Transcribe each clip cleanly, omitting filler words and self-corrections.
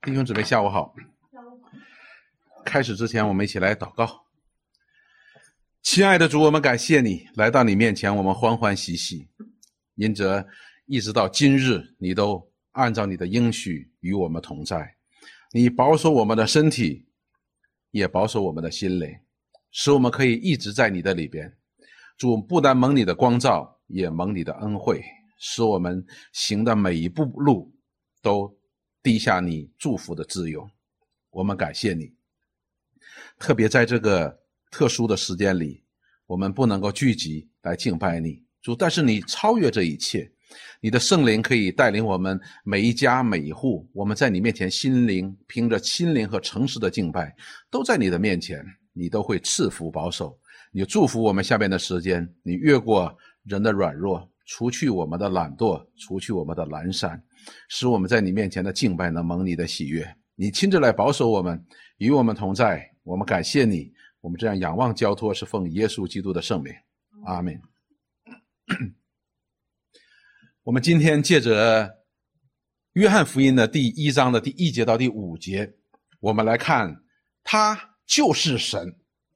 弟兄姊妹下午好。开始之前我们一起来祷告。亲爱的主，我们感谢你来到你面前，我们欢欢喜喜，因着一直到今日你都按照你的应许与我们同在，你保守我们的身体，也保守我们的心灵，使我们可以一直在你的里边。主，不但蒙你的光照，也蒙你的恩惠，使我们行的每一步路都滴下你祝福的自由。我们感谢你，特别在这个特殊的时间里，我们不能够聚集来敬拜你，主，但是你超越这一切，你的圣灵可以带领我们每一家每一户，我们在你面前凭着心灵和诚实的敬拜，都在你的面前，你都会赐福保守，你祝福我们下面的时间，你越过人的软弱，除去我们的懒惰，除去我们的懒散，使我们在你面前的敬拜能蒙你的喜悦。你亲自来保守我们，与我们同在，我们感谢你，我们这样仰望交托是奉耶稣基督的圣名，阿们。我们今天借着约翰福音的第1章的第1节到第5节，我们来看他就是神。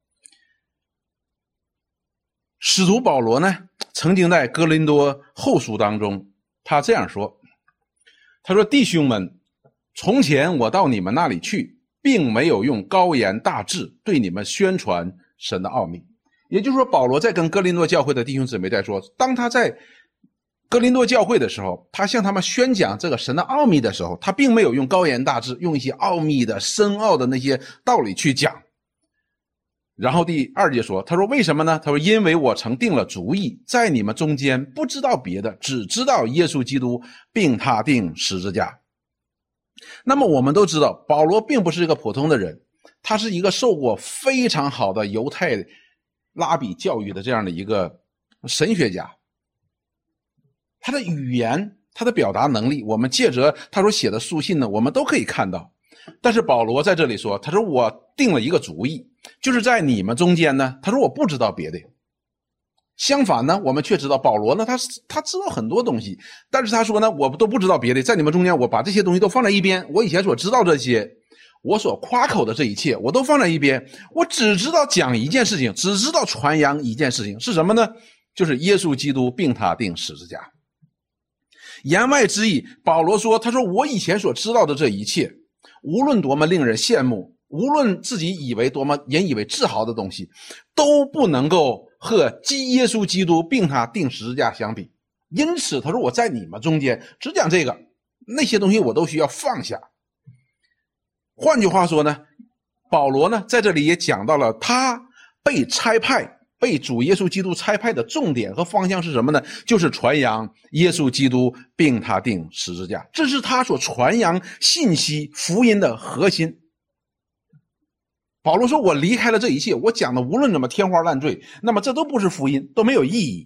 使徒保罗呢，曾经在哥林多后书当中他这样说，他说，弟兄们，从前我到你们那里去，并没有用高言大志对你们宣传神的奥秘。也就是说，保罗在跟哥林多教会的弟兄姊妹在说，当他在哥林多教会的时候，他向他们宣讲这个神的奥秘的时候，他并没有用高言大志，用一些奥秘的深奥的那些道理去讲。然后第2节说，他说为什么呢？他说因为我曾定了主意，在你们中间不知道别的，只知道耶稣基督并他钉十字架。那么我们都知道，保罗并不是一个普通的人，他是一个受过非常好的犹太拉比教育的这样的一个神学家。他的语言，他的表达能力，我们借着他所写的书信呢，我们都可以看到。但是保罗在这里说，他说我定了一个主意，就是在你们中间呢，他说我不知道别的。相反呢，我们却知道保罗呢，他知道很多东西，但是他说呢，我都不知道别的，在你们中间我把这些东西都放在一边，我以前所知道这些，我所夸口的这一切我都放在一边，我只知道讲一件事情，只知道传扬一件事情，是什么呢？就是耶稣基督并他钉十字架。言外之意，保罗说，他说我以前所知道的这一切，无论多么令人羡慕，无论自己以为多么引以为自豪的东西，都不能够和耶稣基督并他钉十字架相比。因此他说我在你们中间只讲这个，那些东西我都需要放下。换句话说呢，保罗呢在这里也讲到了他被差派，被主耶稣基督差派的重点和方向是什么呢？就是传扬耶稣基督并他钉十字架，这是他所传扬信息福音的核心。保罗说我离开了这一切，我讲的无论怎么天花乱坠，那么这都不是福音，都没有意义。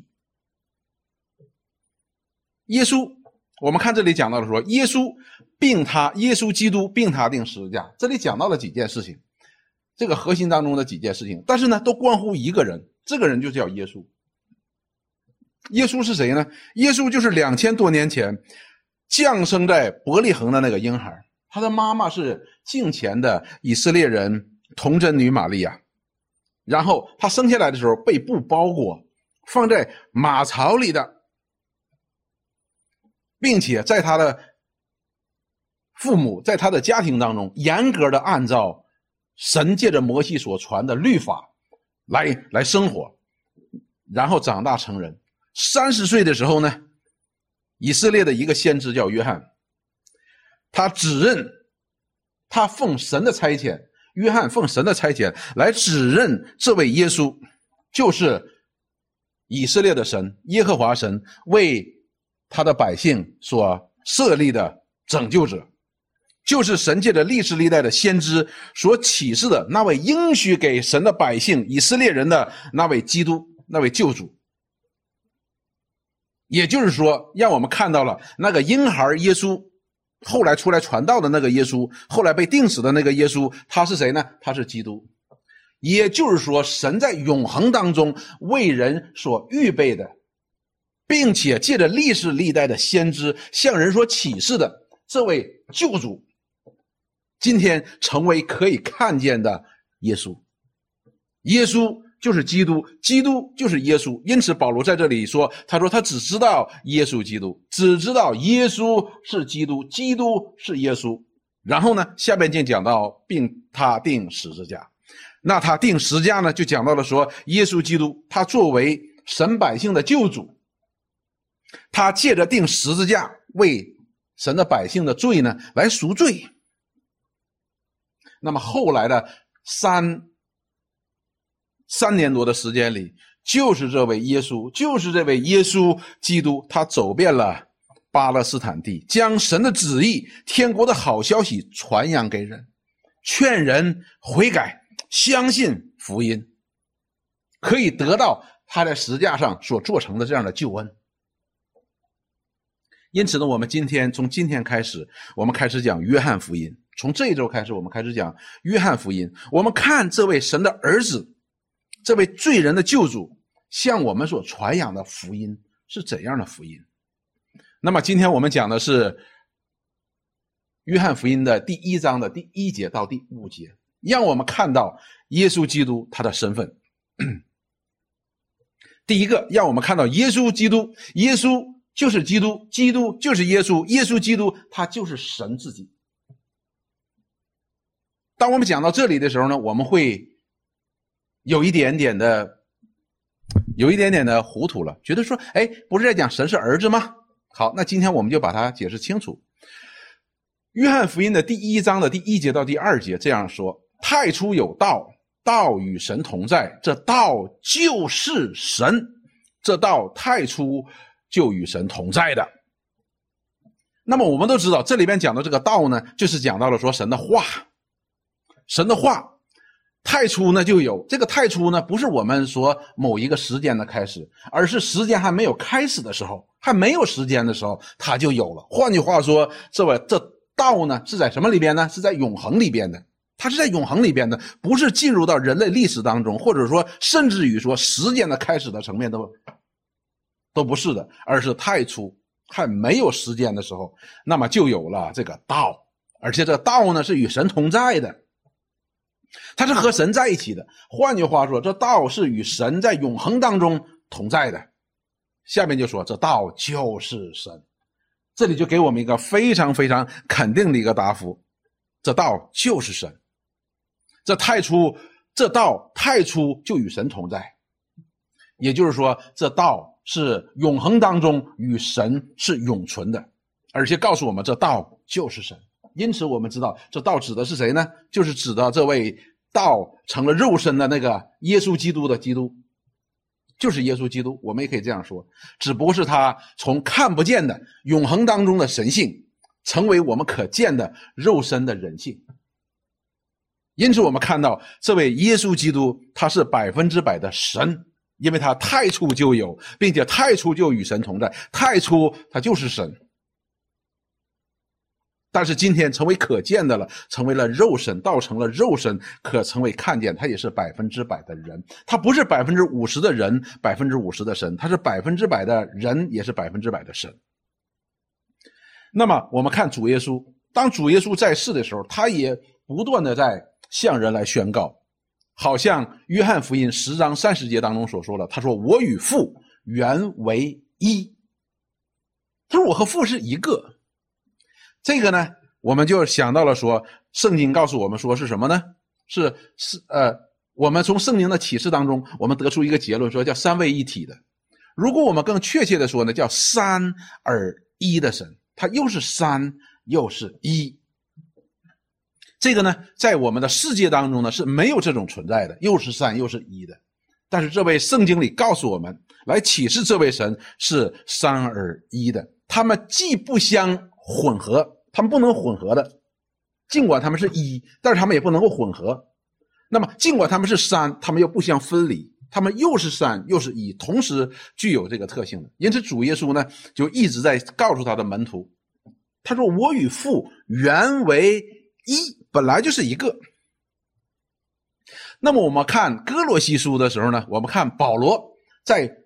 耶稣，我们看这里讲到的说，耶稣基督并他钉十字架，这里讲到了几件事情，这个核心当中的几件事情，但是呢都关乎一个人，这个人就叫耶稣。耶稣是谁呢？耶稣就是2000多年前降生在伯利恒的那个婴孩，他的妈妈是敬虔的以色列人童贞女玛利亚，然后他生下来的时候被布包裹，放在马槽里的，并且在他的父母在他的家庭当中严格的按照神借着摩西所传的律法来生活，然后长大成人。30岁的时候呢，以色列的一个先知叫约翰，他奉神的差遣，约翰奉神的差遣来指认这位耶稣就是以色列的神耶和华神为他的百姓所设立的拯救者，就是神借着历世历代的先知所启示的那位应许给神的百姓以色列人的那位基督，那位救主。也就是说，让我们看到了那个婴孩耶稣，后来出来传道的那个耶稣，后来被钉死的那个耶稣，他是谁呢？他是基督。也就是说，神在永恒当中为人所预备的，并且借着历世历代的先知向人所启示的这位救主， 今天成为可以看见的耶稣。耶稣就是基督，基督就是耶稣。因此保罗在这里说，他说他只知道耶稣基督，只知道耶稣是基督，基督是耶稣。然后呢，下面就讲到并他钉十字架。那他钉十字架呢，就讲到了说，耶稣基督他作为神百姓的救主，他借着钉十字架为神的百姓的罪呢来赎罪。那么后来的三年多的时间里，就是这位耶稣基督，他走遍了巴勒斯坦地，将神的旨意、天国的好消息传扬给人，劝人悔改，相信福音，可以得到他在十字架上所做成的这样的救恩。因此呢，我们从今天开始，我们开始讲约翰福音。从这一周开始，我们开始讲约翰福音。我们看这位神的儿子，这位罪人的救主向我们所传扬的福音是怎样的福音。那么今天我们讲的是约翰福音的第1章的第1节到第5节，让我们看到耶稣基督他的身份。第一个，让我们看到耶稣基督，耶稣就是基督，基督就是耶稣，耶稣基督他就是神自己。当我们讲到这里的时候呢，我们会有一点点的糊涂了，觉得说，不是在讲神是儿子吗？好，那今天我们就把它解释清楚。约翰福音的第1章的第1节到第2节这样说：太初有道，道与神同在，这道就是神，这道太初就与神同在的。那么我们都知道，这里边讲的这个道呢，就是讲到了说神的话，神的话太初呢就有。这个太初呢，不是我们说某一个时间的开始，而是时间还没有开始的时候，还没有时间的时候它就有了。换句话说，这道呢是在什么里边呢？是在永恒里边的。它是在永恒里边的，不是进入到人类历史当中，或者说甚至于说时间的开始的层面都不是的，而是太初还没有时间的时候，那么就有了这个道。而且这个道呢是与神同在的，它是和神在一起的。换句话说，这道是与神在永恒当中同在的。下面就说这道就是神，这里就给我们一个非常非常肯定的一个答复，这道就是神。这道太初就与神同在，也就是说这道是永恒当中与神是永存的，而且告诉我们这道就是神。因此我们知道这道指的是谁呢？就是指的这位道成了肉身的那个耶稣基督的基督，就是耶稣基督。我们也可以这样说，只不过是他从看不见的永恒当中的神性成为我们可见的肉身的人性。因此我们看到这位耶稣基督他是100%的神，因为他太初就有，并且太初就与神同在，太初他就是神。但是今天成为可见的了，成为了肉身，道成了肉身，可成为看见，他也是100%的人。他不是50%的人，50%的神，他是100%的人，也是100%的神。那么我们看主耶稣，当主耶稣在世的时候，他也不断的在向人来宣告，好像约翰福音10章30节当中所说的，他说我与父原为一，他说我和父是一个。这个呢我们就想到了说，圣经告诉我们说是什么呢？我们从圣经的启示当中我们得出一个结论，说叫三位一体的。如果我们更确切的说呢，叫三而一的神，他又是三又是一。这个呢在我们的世界当中呢是没有这种存在的，又是三又是一的。但是这位圣经里告诉我们，来启示这位神是三而一的，他们既不相混合，他们不能混合的，尽管他们是一，但是他们也不能够混合。那么尽管他们是三，他们又不相分离，他们又是三又是一，同时具有这个特性的。因此主耶稣呢就一直在告诉他的门徒，他说我与父原为一，本来就是一个。那么我们看哥罗西书的时候呢，我们看保罗在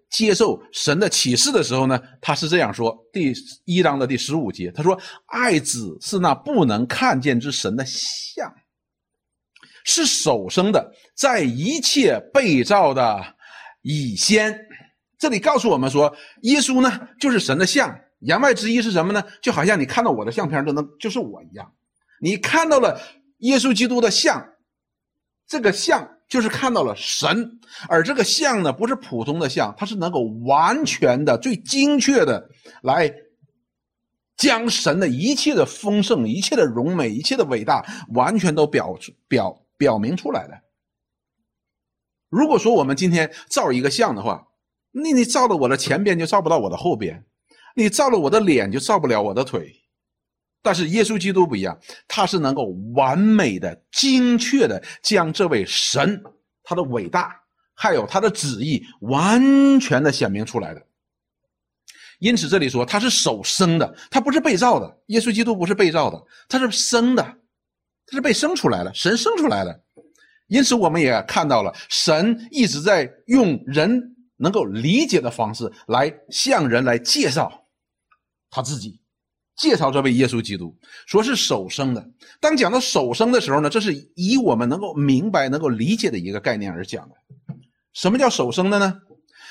接受神的启示的时候呢，他是这样说，第1章的第15节，他说爱子是那不能看见之神的像，是首生的，在一切被造的以先。这里告诉我们说，耶稣呢就是神的像，言外之意是什么呢？就好像你看到我的相片就是我一样，你看到了耶稣基督的像，这个像就是看到了神，而这个像呢不是普通的像，它是能够完全的最精确的来将神的一切的丰盛，一切的荣美，一切的伟大完全都表明出来的。如果说我们今天造一个像的话，你照了我的前边就照不到我的后边，你照了我的脸就照不了我的腿。但是耶稣基督不一样，他是能够完美的精确的将这位神他的伟大还有他的旨意完全的显明出来的。因此这里说他是首生的，他不是被造的，耶稣基督不是被造的，他是生的，他是被生出来的，神生出来的。因此我们也看到了神一直在用人能够理解的方式来向人来介绍他自己，介绍这位耶稣基督，说是首生的。当讲到首生的时候呢，这是以我们能够明白能够理解的一个概念而讲的。什么叫首生的呢？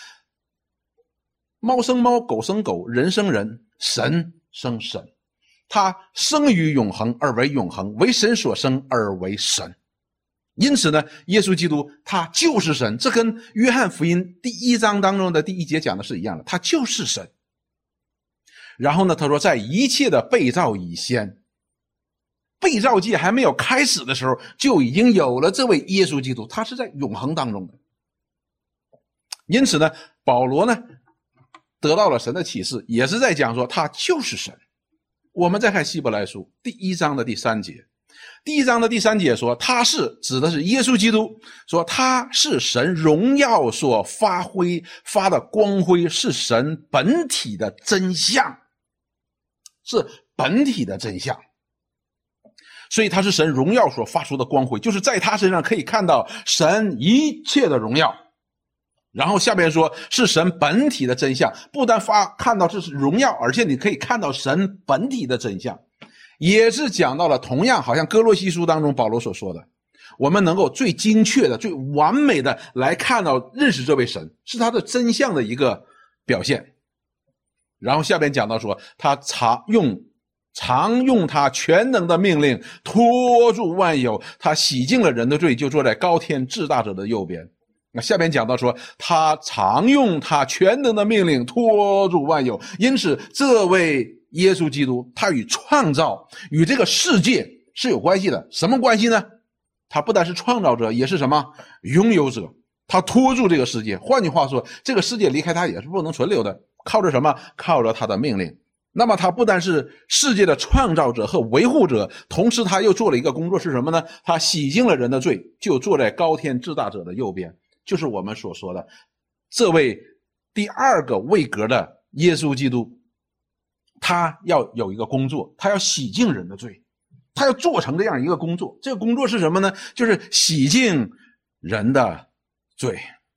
猫生猫，狗生狗，人生人，神生神，他生于永恒而为永恒，为神所生而为神。因此呢，耶稣基督他就是神，这跟约翰福音第1章当中的第1节讲的是一样的，他就是神。然后呢，他说在一切的被造以先，被造界还没有开始的时候就已经有了这位耶稣基督，他是在永恒当中的。因此呢，保罗呢得到了神的启示，也是在讲说他就是神。我们再看希伯来书第1章的第3节，第1章的第3节说他是指的是耶稣基督，说他是神荣耀所发的光辉，是神本体的真相，是本体的真相。所以他是神荣耀所发出的光辉，就是在他身上可以看到神一切的荣耀。然后下边说是神本体的真相，不但看到这是荣耀，而且你可以看到神本体的真相，也是讲到了同样好像哥罗西书当中保罗所说的，我们能够最精确的最完美的来看到认识这位神，是他的真相的一个表现。然后下边讲到说他常用他全能的命令拖住万有，他洗净了人的罪，就坐在高天至大者的右边。那下边讲到说他常用他全能的命令拖住万有，因此这位耶稣基督他与创造与这个世界是有关系的。什么关系呢？他不但是创造者，也是什么拥有者，他拖住这个世界。换句话说，这个世界离开他也是不能存留的，靠着什么？靠着他的命令。那么他不但是世界的创造者和维护者，同时他又做了一个工作，是什么呢？他洗净了人的罪，就坐在高天至大者的右边，就是我们所说的这位第二个位格的耶稣基督。他要有一个工作，他要洗净人的罪，他要做成这样一个工作。这个工作是什么呢？就是洗净人的罪。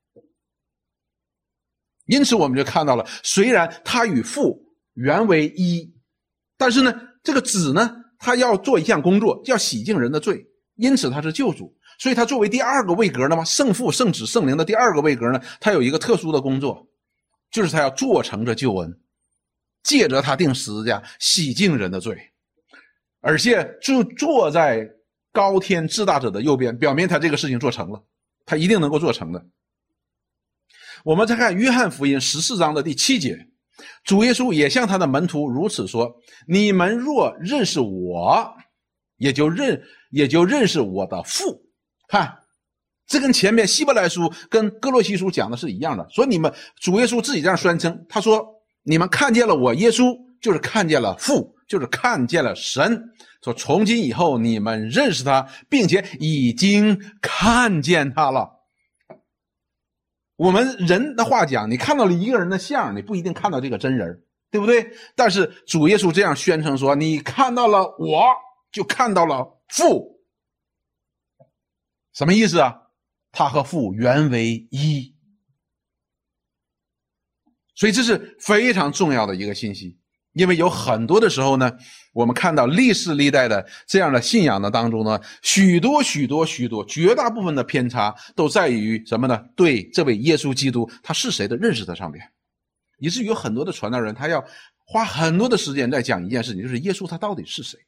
因此我们就看到了，虽然他与父原为一，但是呢这个子呢他要做一项工作，叫洗净人的罪，因此他是救主。所以他作为第二个位格呢，圣父圣子圣灵的第二个位格呢，他有一个特殊的工作，就是他要做成这救恩，借着他钉十字架洗净人的罪，而且就坐在高天至大者的右边，表明他这个事情做成了，他一定能够做成的。我们再看约翰福音14章的第7节，主耶稣也向他的门徒如此说，你们若认识我，也就认识我的父。看，这跟前面希伯来书跟哥罗西书讲的是一样的，所以你们主耶稣自己这样宣称，他说你们看见了我耶稣，就是看见了父，就是看见了神，说从今以后你们认识他，并且已经看见他了。我们人的话讲，你看到了一个人的像，你不一定看到这个真人，对不对？但是主耶稣这样宣称说，你看到了我，就看到了父。什么意思啊？他和父原为一。 所以这是非常重要的一个信息。因为有很多的时候呢，我们看到历世历代的这样的信仰的当中呢，许多绝大部分的偏差都在于什么呢？对这位耶稣基督他是谁的认识的上面，以至于有很多的传道人他要花很多的时间在讲一件事情，就是耶稣他到底是谁？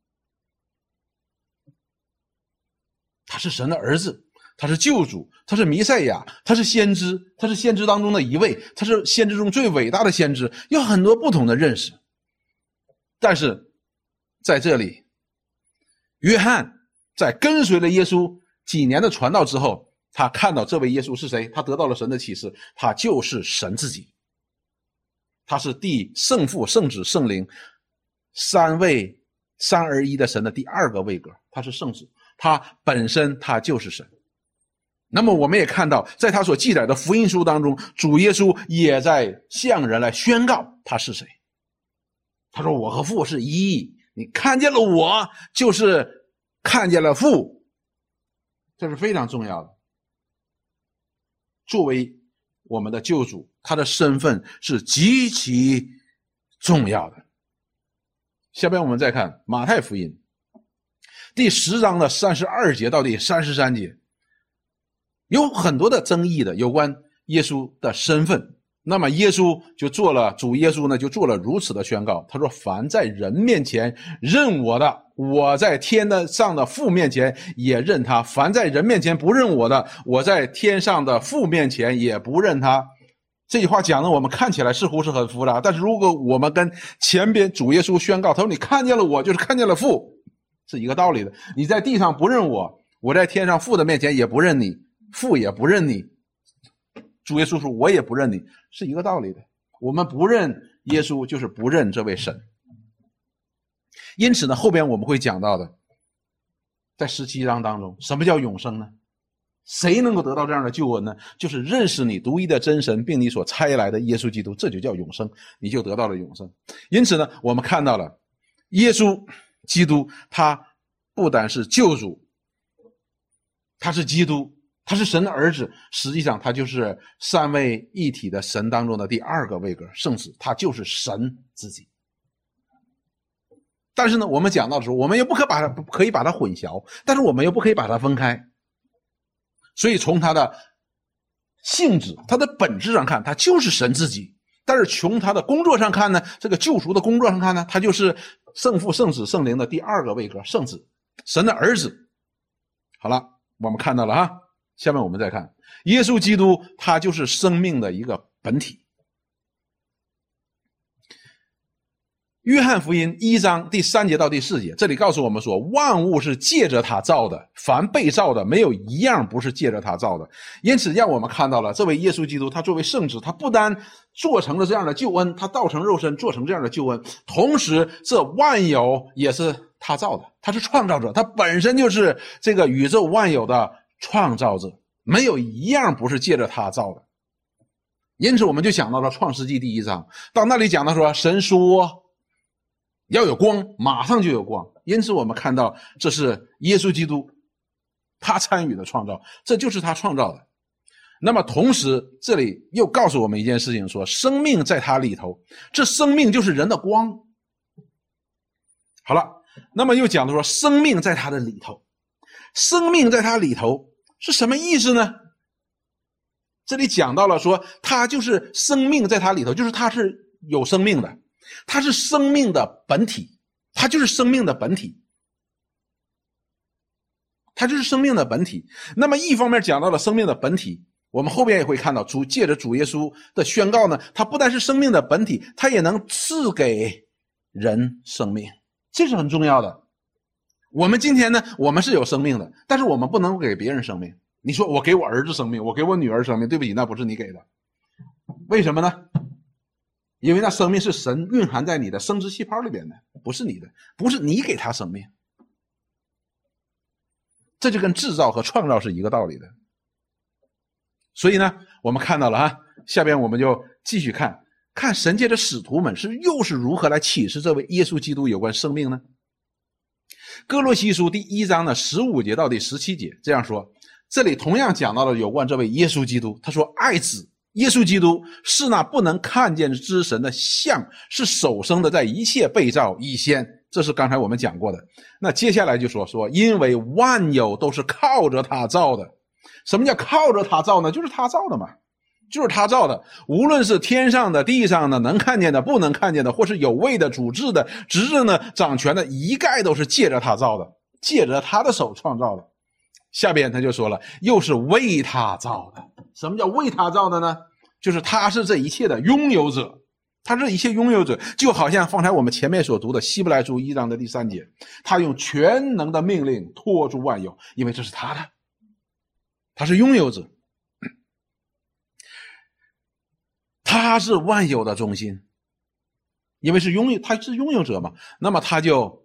他是神的儿子，他是救主，他是弥赛亚，他是先知，他是先知当中的一位，他是先知中最伟大的先知，有很多不同的认识。但是在这里，约翰在跟随了耶稣几年的传道之后，他看到这位耶稣是谁，他得到了神的启示，他就是神自己，他是圣父、圣子、圣灵三而一的神的第二个位格，他是圣子，他本身他就是神。那么我们也看到，在他所记载的福音书当中，主耶稣也在向人来宣告他是谁。他说我和父是一，你看见了我就是看见了父，这是非常重要的。作为我们的救主，他的身份是极其重要的。下边我们再看马太福音第10章的32节到第33节，有很多的争议的有关耶稣的身份。那么耶稣就做了，主耶稣呢就做了如此的宣告，他说凡在人面前认我的，我在天上的父面前也认他，凡在人面前不认我的，我在天上的父面前也不认他。这句话讲的我们看起来似乎是很复杂，但是如果我们跟前边主耶稣宣告，他说你看见了我就是看见了父，是一个道理的。你在地上不认我，我在天上父的面前也不认你，父也不认你，主耶稣说我也不认你，是一个道理的。我们不认耶稣就是不认这位神。因此呢，后边我们会讲到的，在17章当中，什么叫永生呢？谁能够得到这样的救恩呢？就是认识你独一的真神并你所差来的耶稣基督，这就叫永生，你就得到了永生。因此呢，我们看到了耶稣基督他不单是救主，他是基督，他是神的儿子，实际上他就是三位一体的神当中的第二个位格，圣子，他就是神自己。但是呢，我们讲到的时候，我们又可以把它混淆，但是我们又不可以把它分开。所以从他的性质，他的本质上看，他就是神自己。但是从他的工作上看呢，这个救赎的工作上看呢，他就是圣父、圣子、圣灵的第二个位格，圣子，神的儿子。好了，我们看到了哈。下面我们再看耶稣基督，他就是生命的一个本体。约翰福音1章第3节到第4节，这里告诉我们说，万物是借着他造的，凡被造的没有一样不是借着他造的。因此让我们看到了这位耶稣基督，他作为圣子，他不单做成了这样的救恩，他道成肉身做成这样的救恩，同时这万有也是他造的，他是创造者，他本身就是这个宇宙万有的创造者，没有一样不是借着他造的。因此我们就想到了创世纪第1章，到那里讲到说神说要有光，马上就有光。因此我们看到这是耶稣基督他参与的创造，这就是他创造的。那么同时这里又告诉我们一件事情，说生命在他里头，这生命就是人的光。好了，那么又讲到说生命在他的里头，生命在他里头是什么意思呢？这里讲到了说他就是生命在他里头，就是他是有生命的，他是生命的本体，他就是生命的本体，他就是生命的本体。那么一方面讲到了生命的本体，我们后边也会看到借着主耶稣的宣告呢，他不但是生命的本体，他也能赐给人生命，这是很重要的。我们今天呢，我们是有生命的，但是我们不能给别人生命。你说我给我儿子生命，我给我女儿生命，对不起，那不是你给的。为什么呢？因为那生命是神蕴含在你的生殖细胞里边的，不是你的，不是你给他生命。这就跟制造和创造是一个道理的。所以呢，我们看到了哈，下边我们就继续看神界的使徒们又是如何来启示这位耶稣基督有关生命呢？哥罗西书第1章的15节到第17节这样说，这里同样讲到了有关这位耶稣基督，他说爱子耶稣基督是那不能看见之神的像，是首生的，在一切被造以先。这是刚才我们讲过的。那接下来就说因为万有都是靠着他造的。什么叫靠着他造呢？就是他造的嘛，就是他造的。无论是天上的地上的，能看见的不能看见的，或是有位的主治的执政的掌权的，一概都是借着他造的，借着他的手创造的。下边他就说了，又是为他造的。什么叫为他造的呢？就是他是这一切的拥有者，他是一切拥有者，就好像方才我们前面所读的希伯来书1章的第3节，他用全能的命令托住万有，因为这是他的，他是拥有者，他是万有的中心，因为他是拥有者嘛，那么他就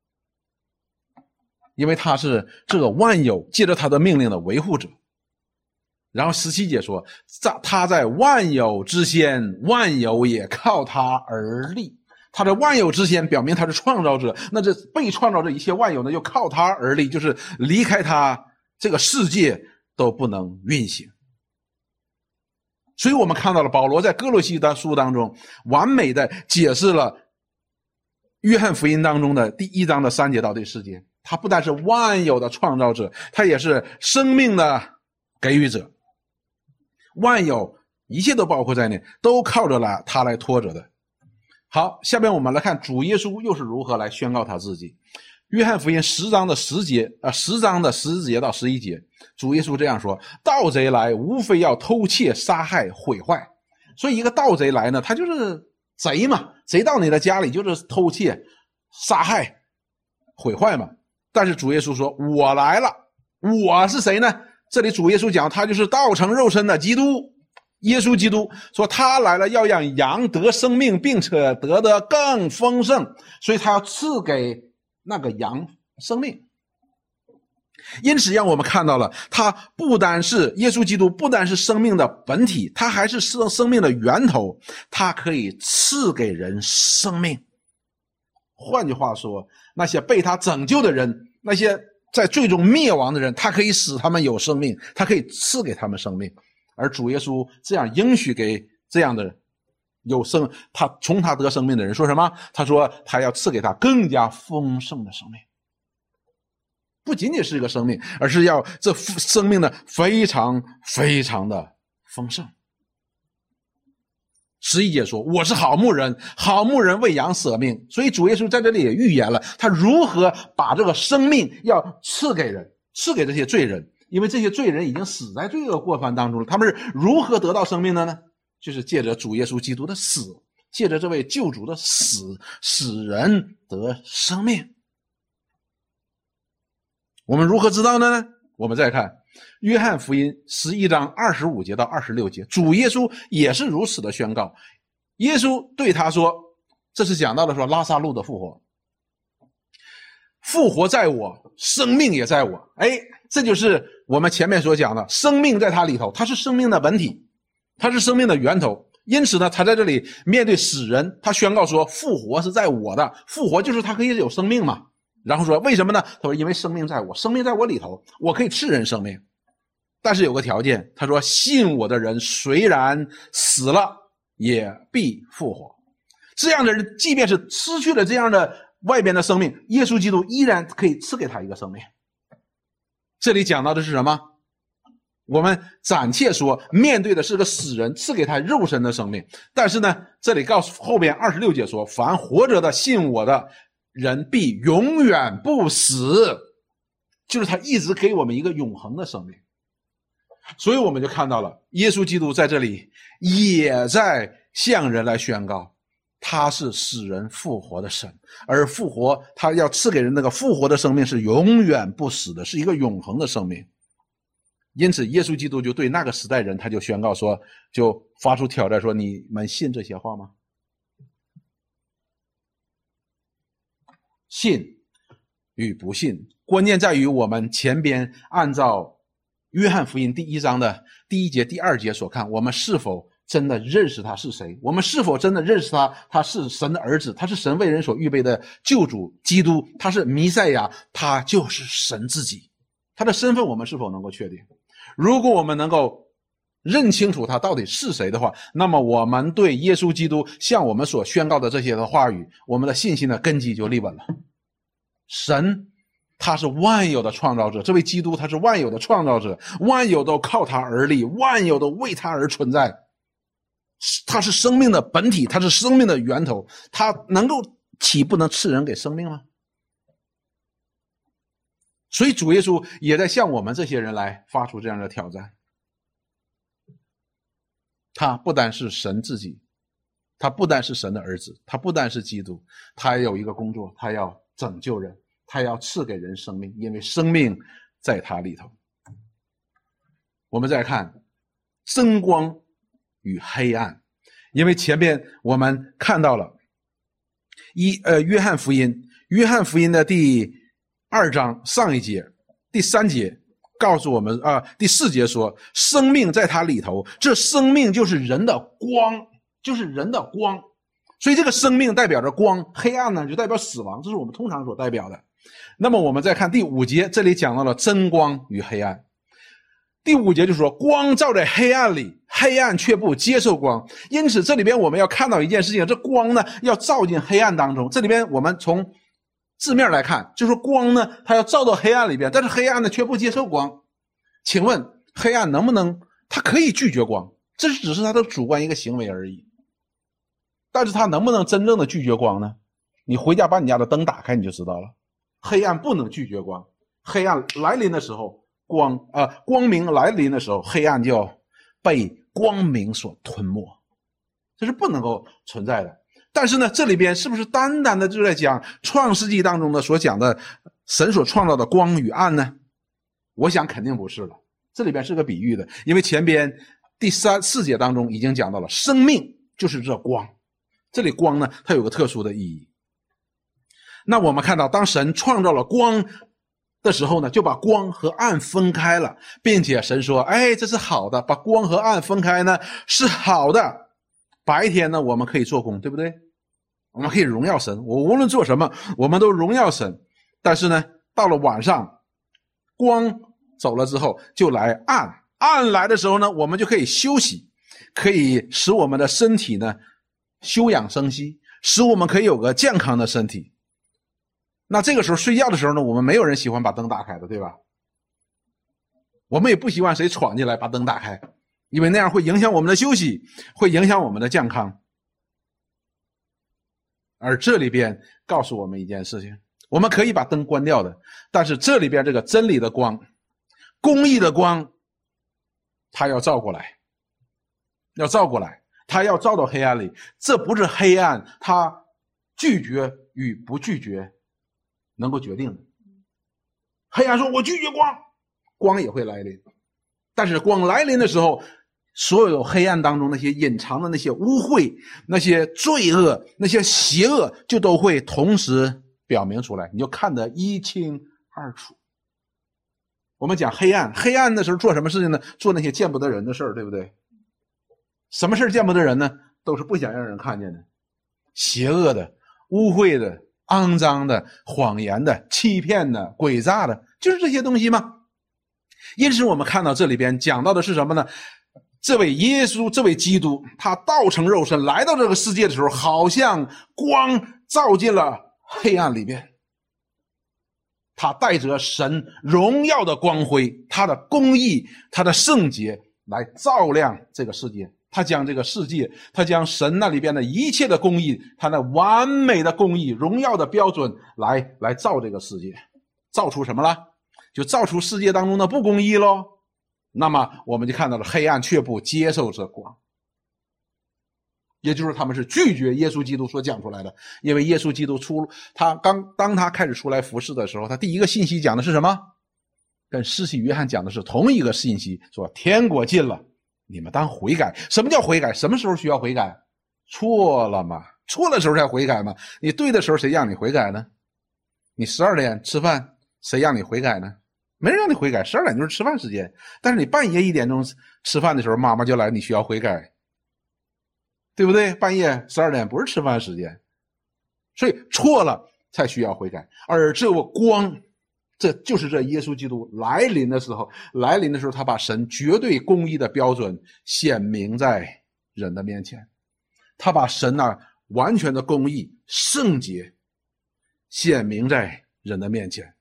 因为他是这个万有借着他的命令的维护者。然后17节说，他在万有之先，万有也靠他而立。他在万有之先，表明他是创造者，那这被创造这一切万有呢，又靠他而立，就是离开他，这个世界都不能运行。所以我们看到了保罗在哥罗西的书当中完美的解释了约翰福音当中的第1章的3节到第4节。他不但是万有的创造者，他也是生命的给予者。万有一切都包括在内，都靠着他来拖着的。好，下面我们来看主耶稣又是如何来宣告他自己。约翰福音10章的10节10章的10节到11节，主耶稣这样说，盗贼来无非要偷窃杀害毁坏。所以一个盗贼来呢，他就是贼嘛，贼到你的家里就是偷窃杀害毁坏嘛。但是主耶稣说，我来了。我是谁呢？这里主耶稣讲他就是道成肉身的基督，耶稣基督，说他来了要让羊得生命，并且得的更丰盛，所以他要赐给那个羊生命。因此让我们看到了他不单是耶稣基督，不单是生命的本体，他还是生命的源头，他可以赐给人生命。换句话说，那些被他拯救的人，那些在最终灭亡的人，他可以使他们有生命，他可以赐给他们生命。而主耶稣这样应许给这样的他从他得生命的人说什么？他说他要赐给他更加丰盛的生命，不仅仅是一个生命，而是要这生命的非常非常的丰盛。11节说，我是好牧人，好牧人为羊舍命。所以主耶稣在这里也预言了他如何把这个生命要赐给人，赐给这些罪人，因为这些罪人已经死在罪恶过犯当中了。他们是如何得到生命的呢？就是借着主耶稣基督的死，借着这位救主的死，使人得生命。我们如何知道的呢？我们再看约翰福音11章25节到26节，主耶稣也是如此的宣告。耶稣对他说，这是讲到了说拉撒路的复活，复活在我，生命也在我。这就是我们前面所讲的，生命在他里头，他是生命的本体，他是生命的源头。因此呢，他在这里面对死人，他宣告说复活是在我的，复活就是他可以有生命嘛。然后说为什么呢？他说因为生命在我，生命在我里头，我可以赐人生命。但是有个条件，他说信我的人虽然死了也必复活。这样的人即便是失去了这样的外边的生命，耶稣基督依然可以赐给他一个生命。这里讲到的是什么？我们暂且说面对的是个死人，赐给他肉身的生命。但是呢，这里告诉后边26节说，凡活着的信我的人必永远不死，就是他一直给我们一个永恒的生命。所以我们就看到了耶稣基督在这里也在向人来宣告，他是使人复活的神，而复活他要赐给人那个复活的生命是永远不死的，是一个永恒的生命。因此耶稣基督就对那个时代人他就宣告说，就发出挑战说，你们信这些话吗？信与不信，关键在于我们前边按照约翰福音第1章的第1节第2节所看，我们是否真的认识他是谁？我们是否真的认识他是神的儿子，他是神为人所预备的救主基督，他是弥赛亚，他就是神自己。他的身份我们是否能够确定？如果我们能够认清楚他到底是谁的话，那么我们对耶稣基督向我们所宣告的这些的话语，我们的信心的根基就立稳了。神他是万有的创造者，这位基督他是万有的创造者，万有都靠他而立，万有都为他而存在。他是生命的本体，他是生命的源头，他能够岂不能赐人给生命吗？所以主耶稣也在向我们这些人来发出这样的挑战。他不单是神自己，他不单是神的儿子，他不单是基督，他也有一个工作，他要拯救人，他要赐给人生命，因为生命在他里头。我们再看真光与黑暗，因为前边我们看到了约翰福音的第2章上一节第3节告诉我们第4节说生命在他里头，这生命就是人的光，就是人的光。所以这个生命代表着光，黑暗呢就代表死亡，这是我们通常所代表的。那么我们再看第5节，这里讲到了真光与黑暗。第5节就说光照在黑暗里，黑暗却不接受光。因此这里边我们要看到一件事情，这光呢要照进黑暗当中。这里边我们从字面来看，就是说光呢它要照到黑暗里边，但是黑暗呢却不接受光。请问黑暗能不能，它可以拒绝光，这只是它的主观一个行为而已，但是它能不能真正的拒绝光呢？你回家把你家的灯打开你就知道了。黑暗不能拒绝光，黑暗来临的时候，光明来临的时候，黑暗就要被光明所吞没，这是不能够存在的。但是呢，这里边是不是单单的就在讲创世纪当中的所讲的神所创造的光与暗呢？我想肯定不是了，这里边是个比喻的，因为前边第3、4节当中已经讲到了生命就是这光，这里光呢它有个特殊的意义。那我们看到当神创造了光的时候呢，就把光和暗分开了，并且神说这是好的，把光和暗分开呢是好的。白天呢我们可以做工，对不对？我们可以荣耀神，我无论做什么我们都荣耀神。但是呢到了晚上，光走了之后就来暗，暗来的时候呢我们就可以休息，可以使我们的身体呢休养生息，使我们可以有个健康的身体。那这个时候睡觉的时候呢，我们没有人喜欢把灯打开的，对吧？我们也不希望谁闯进来把灯打开，因为那样会影响我们的休息，会影响我们的健康。而这里边告诉我们一件事情，我们可以把灯关掉的，但是这里边这个真理的光，公义的光，它要照过来，它要照到黑暗里。这不是黑暗它拒绝与不拒绝能够决定的。黑暗说我拒绝光，光也会来临，但是光来临的时候，所有黑暗当中那些隐藏的那些污秽，那些罪恶，那些邪恶就都会同时表明出来，你就看得一清二楚。我们讲黑暗的时候做什么事情呢？做那些见不得人的事儿，对不对？什么事见不得人呢？都是不想让人看见的，邪恶的、污秽的、肮脏的、谎言的、欺骗的、诡诈的，就是这些东西吗？因此我们看到这里边讲到的是什么呢？这位耶稣，这位基督，他道成肉身来到这个世界的时候，好像光照进了黑暗里边，他带着神荣耀的光辉，他的公义，他的圣洁来照亮这个世界。他将这个世界，他将神那里边的一切的公义，他那完美的公义，荣耀的标准来照这个世界。照出什么了？就照出世界当中的不公义咯。那么我们就看到了黑暗却不接受这光，也就是他们是拒绝耶稣基督所讲出来的。因为耶稣基督当他开始出来服侍的时候，他第一个信息讲的是什么？跟施洗约翰讲的是同一个信息，说天国近了，你们当悔改。什么叫悔改？什么时候需要悔改？错了嘛，错的时候才悔改嘛。你对的时候谁让你悔改呢？你12点吃饭，谁让你悔改呢？没人让你悔改，12点就是吃饭时间。但是你半夜1点钟吃饭的时候，妈妈就来，你需要悔改，对不对？半夜12点不是吃饭时间，所以错了才需要悔改。而这个光这就是这耶稣基督来临的时候，他把神绝对公义的标准显明在人的面前，他把神完全的公义、圣洁显明在人的面前，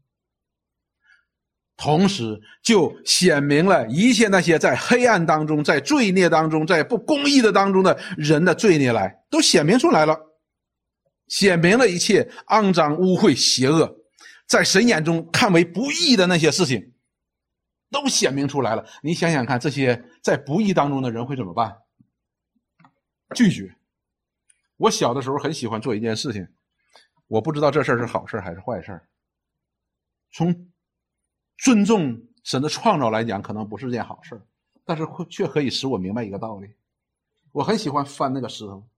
同时就显明了一切那些在黑暗当中、在罪孽当中、在不公义的当中的人的罪孽来，都显明出来了，显明了一切肮脏、污秽、邪恶，在神眼中看为不义的那些事情都显明出来了。你想想看，这些在不义当中的人会怎么办？拒绝。我小的时候很喜欢做一件事情，我不知道这事儿是好事还是坏事。从尊重神的创造来讲，可能不是件好事，但是却可以使我明白一个道理。我很喜欢翻那个石头，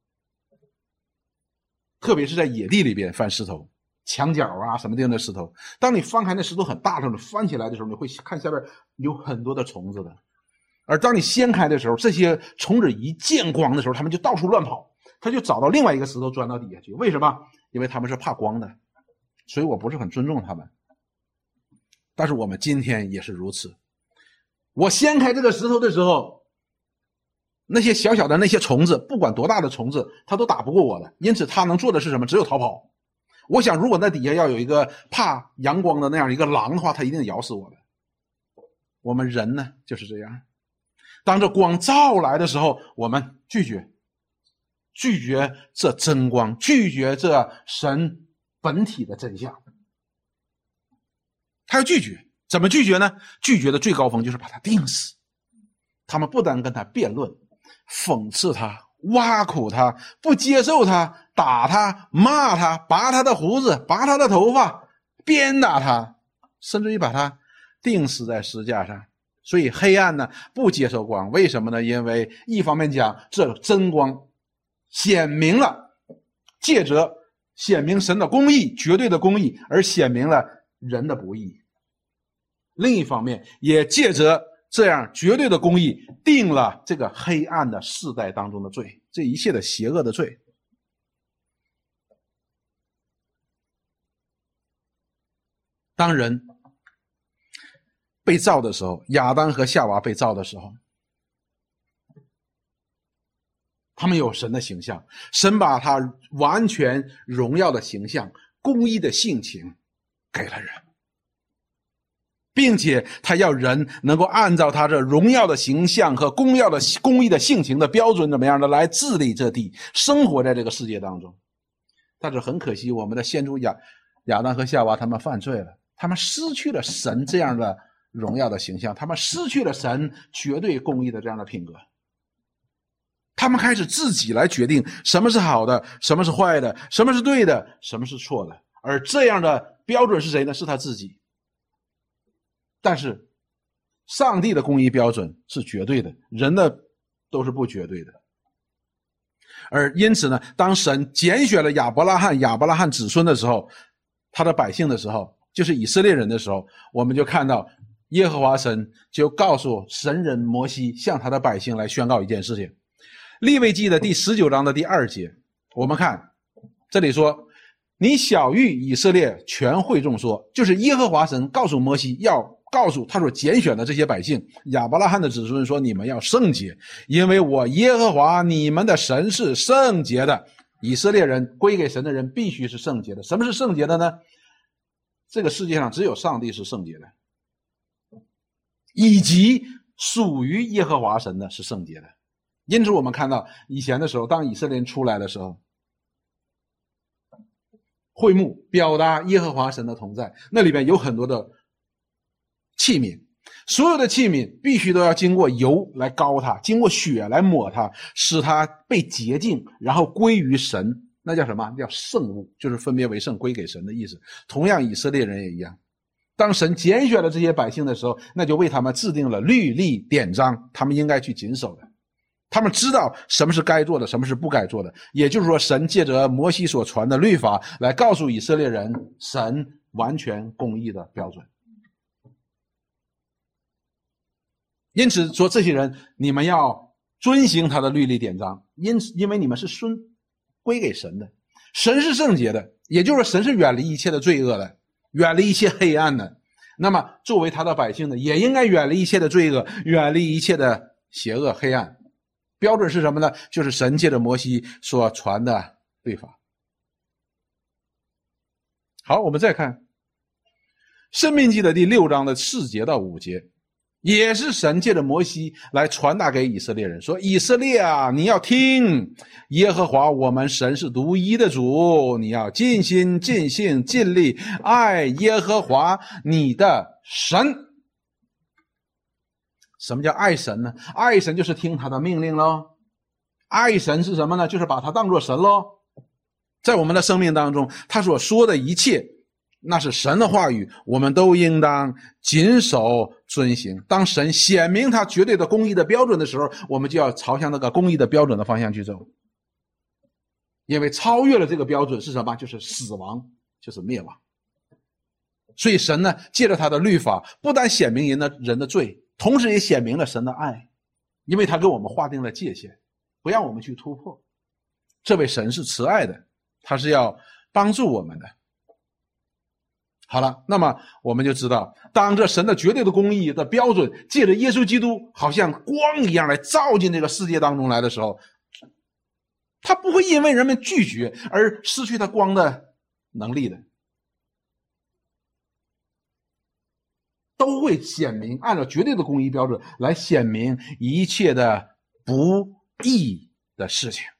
特别是在野地里边翻石头，墙角什么地方的石头。当你翻开那石头很大的时候，你翻起来的时候，你会看下边有很多的虫子的。而当你掀开的时候，这些虫子一见光的时候，它们就到处乱跑，它就找到另外一个石头钻到底下去。为什么？因为它们是怕光的，所以我不是很尊重它们。但是我们今天也是如此，我掀开这个石头的时候，那些小小的那些虫子，不管多大的虫子，它都打不过我的，因此它能做的是什么？只有逃跑。我想如果那底下要有一个怕阳光的那样一个狼的话，它一定咬死我的。我们人呢就是这样，当这光照来的时候，我们拒绝这真光，拒绝这神本体的真相。他要拒绝，怎么拒绝呢？拒绝的最高峰就是把他钉死。他们不但跟他辩论，讽刺他，挖苦他，不接受他，打他，骂他，拔他的胡子，拔他的头发，鞭打他，甚至于把他钉死在石架上。所以黑暗呢不接受光，为什么呢？因为一方面讲这真光显明了，借着显明神的公义，绝对的公义，而显明了人的不义。另一方面也借着这样绝对的公义定了这个黑暗的世代当中的罪，这一切的邪恶的罪。当人被造的时候，亚当和夏娃被造的时候，他们有神的形象，神把他完全荣耀的形象、公义的性情给了人，并且他要人能够按照他这荣耀的形象和公义的性情的标准怎么样的来治理这地，生活在这个世界当中。但是很可惜，我们的先祖亚当和夏娃他们犯罪了，他们失去了神这样的荣耀的形象，他们失去了神绝对公义的这样的品格，他们开始自己来决定什么是好的，什么是坏的，什么是对的，什么是错的。而这样的标准是谁呢？是他自己。但是上帝的公义标准是绝对的，人的都是不绝对的。而因此呢，当神拣选了亚伯拉罕子孙的时候，他的百姓的时候，就是以色列人的时候，我们就看到耶和华神就告诉神人摩西，向他的百姓来宣告一件事情。利未记的第19章的第2节，我们看这里说，你晓谕以色列全会众说，就是耶和华神告诉摩西，要告诉他所拣选的这些百姓，亚伯拉罕的子孙说，你们要圣洁，因为我耶和华你们的神是圣洁的。以色列人归给神的人必须是圣洁的。什么是圣洁的呢？这个世界上只有上帝是圣洁的，以及属于耶和华神的是圣洁的。因此我们看到以前的时候，当以色列人出来的时候，会幕表达耶和华神的同在，那里边有很多的器皿，所有的器皿必须都要经过油来膏它，经过血来抹它，使它被洁净，然后归于神。那叫什么？叫圣物，就是分别为圣，归给神的意思。同样以色列人也一样，当神拣选了这些百姓的时候，那就为他们制定了律例典章，他们应该去谨守的。他们知道什么是该做的，什么是不该做的。也就是说，神借着摩西所传的律法来告诉以色列人神完全公义的标准。因此说，这些人你们要遵行他的律例典章，因为你们是归给神的，神是圣洁的，也就是说神是远离一切的罪恶的。 远离一切黑暗的。那么作为他的百姓呢，也应该远离一切的罪恶，远离一切的邪恶黑暗。标准是什么呢？就是神借着摩西所传的律法。好，我们再看申命记的第6章的4节到5节，也是神借着摩西来传达给以色列人，说以色列啊，你要听，耶和华我们神是独一的主，你要尽心尽性尽力爱耶和华你的神。什么叫爱神呢？爱神就是听他的命令咯。爱神是什么呢？就是把他当作神咯。在我们的生命当中，他所说的一切那是神的话语，我们都应当谨守遵行。当神显明他绝对的公义的标准的时候，我们就要朝向那个公义的标准的方向去走。因为超越了这个标准是什么？就是死亡，就是灭亡。所以神呢，借着他的律法，不但显明人的罪，同时也显明了神的爱，因为他给我们划定了界限，不让我们去突破。这位神是慈爱的，他是要帮助我们的。好了，那么我们就知道，当这神的绝对的公义的标准借着耶稣基督好像光一样来照进这个世界当中来的时候，他不会因为人们拒绝而失去他光的能力的，都会显明，按照绝对的公义标准来显明一切的不义的事情。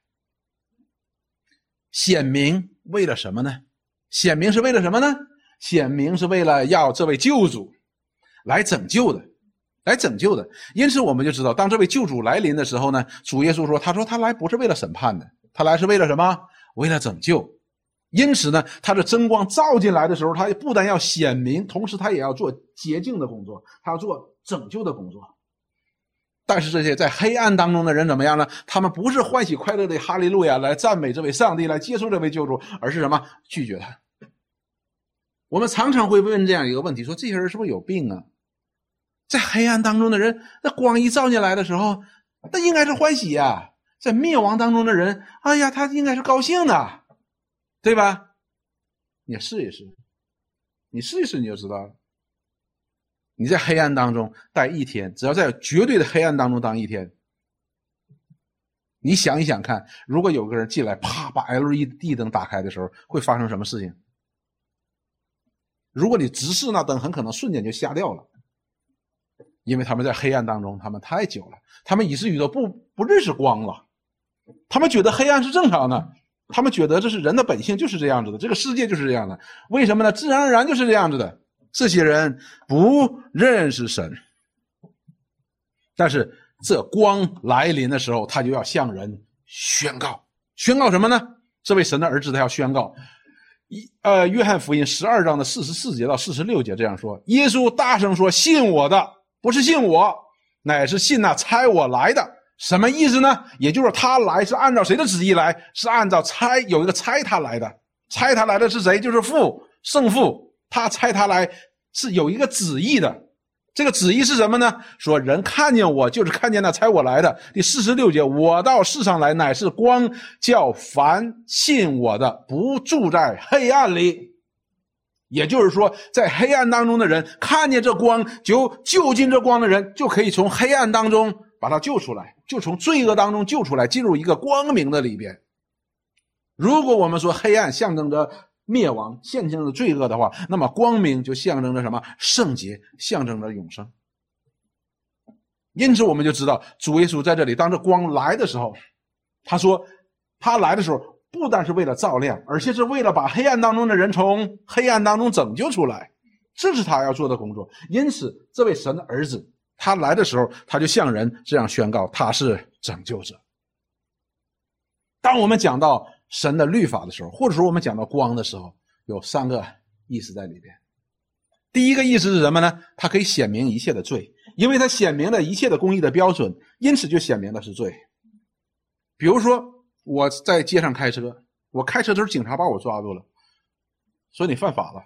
显明为了什么呢？显明是为了什么呢？显明是为了要这位救主来拯救的，来拯救的。因此我们就知道，当这位救主来临的时候呢，主耶稣说，他来不是为了审判的，他来是为了什么？为了拯救。因此呢，他的真光照进来的时候，他不但要显明，同时他也要做洁净的工作，他要做拯救的工作。但是这些在黑暗当中的人怎么样呢？他们不是欢喜快乐的哈利路亚来赞美这位上帝，来接受这位救主，而是什么？拒绝他。我们常常会问这样一个问题，说这些人是不是有病啊？在黑暗当中的人，那光一照进来的时候，那应该是欢喜啊。在灭亡当中的人，哎呀，他应该是高兴的，对吧？你试一试，你试一试你就知道了。你在黑暗当中待一天，只要在绝对的黑暗当中当一天，你想一想看，如果有个人进来，啪把 LED 灯打开的时候，会发生什么事情？如果你直视那灯，很可能瞬间就瞎掉了，因为他们在黑暗当中他们太久了，他们以至于都不认识光了，他们觉得黑暗是正常的，他们觉得这是人的本性，就是这样子的，这个世界就是这样的。为什么呢？自然而然就是这样子的。这些人不认识神，但是这光来临的时候，他就要向人宣告。宣告什么呢？这位神的儿子他要宣告。约翰福音12章的44节到46节这样说，耶稣大声说，信我的不是信我，乃是信那差我来的。什么意思呢？也就是他来是按照谁的旨意来？是按照有一个差他来的。差他来的是谁？就是父，圣父。他差他来是有一个旨意的。这个旨意是什么呢？说人看见我就是看见那差我来的。第46节，我到世上来乃是光，叫凡信我的不住在黑暗里。也就是说，在黑暗当中的人看见这光，就近这光的人就可以从黑暗当中把他救出来，就从罪恶当中救出来，进入一个光明的里边。如果我们说黑暗象征着灭亡，象征着罪恶的话，那么光明就象征着什么？圣洁，象征着永生。因此我们就知道，主耶稣在这里当这光来的时候，他说他来的时候不但是为了照亮，而且是为了把黑暗当中的人从黑暗当中拯救出来，这是他要做的工作。因此这位神的儿子他来的时候，他就向人这样宣告，他是拯救者。当我们讲到神的律法的时候，或者说我们讲到光的时候，有3个意思在里边。第一个意思是什么呢？它可以显明一切的罪，因为它显明了一切的公义的标准，因此就显明的是罪。比如说我在街上开车，我开车的时候警察把我抓住了，说你犯法了，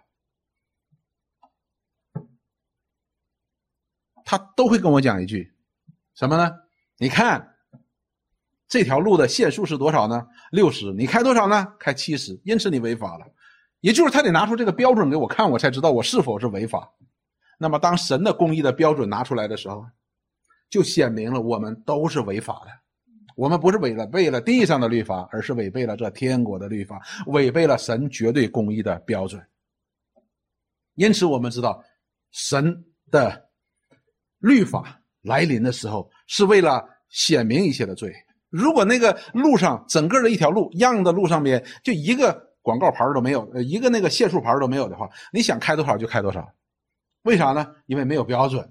他都会跟我讲一句什么呢？你看这条路的限速是多少呢？60，你开多少呢？开70，因此你违法了。 也就是他得拿出这个标准给我看，我才知道我是否是违法。那么当神的公义的标准拿出来的时候，就显明了我们都是违法的。我们不是违背了地上的律法，而是违背了这天国的律法，违背了神绝对公义的标准。因此我们知道神的律法来临的时候是为了显明一切的罪。如果那个路上整个的一条路样的路上面就一个广告牌都没有，一个那个限速牌都没有的话，你想开多少就开多少。为啥呢？因为没有标准，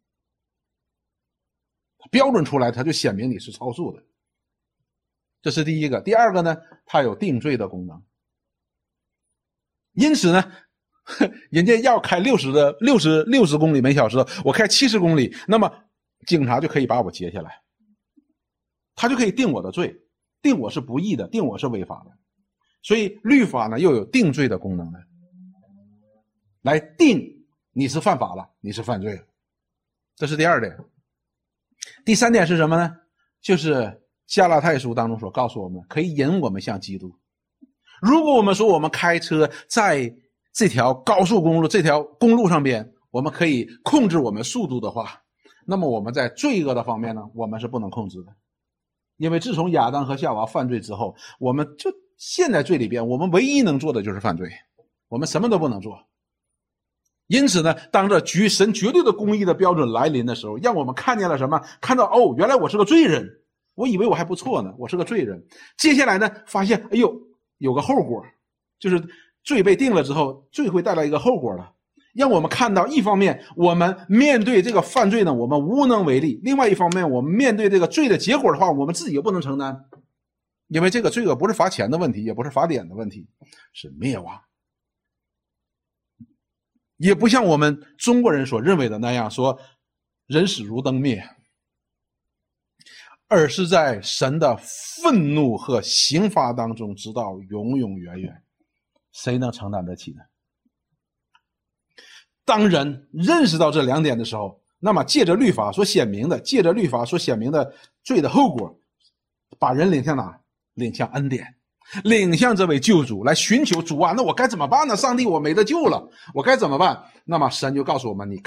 标准出来它就显明你是超速的。这是第一个。第二个呢，它有定罪的功能。因此呢，人家要开60公里每小时，我开70公里，那么警察就可以把我截下来，他就可以定我的罪，定我是不义的，定我是违法的。所以律法呢又有定罪的功能呢，来定你是犯法了，你是犯罪了。这是第二点。第三点是什么呢？就是加拉太书当中所告诉我们，可以引我们向基督。如果我们说我们开车在这条高速公路这条公路上边，我们可以控制我们速度的话，那么我们在罪恶的方面呢，我们是不能控制的。因为自从亚当和夏娃犯罪之后，我们就陷在罪里边，我们唯一能做的就是犯罪，我们什么都不能做。因此呢，当这神绝对的公义的标准来临的时候，让我们看见了什么？看到哦，原来我是个罪人，我以为我还不错呢，我是个罪人。接下来呢，发现哎呦，有个后果，就是罪被定了之后，罪会带来一个后果了，让我们看到一方面我们面对这个犯罪呢，我们无能为力；另外一方面，我们面对这个罪的结果的话，我们自己又不能承担，因为这个罪恶不是罚钱的问题，也不是罚点的问题，是灭亡。也不像我们中国人所认为的那样说人死如灯灭，而是在神的愤怒和刑罚当中直到永永远远。谁能承担得起呢？当人认识到这两点的时候，那么借着律法所显明的罪的后果，把人领向哪？领向恩典，领向这位救主，来寻求主啊，那我该怎么办呢？上帝，我没得救了，我该怎么办？那么神就告诉我们，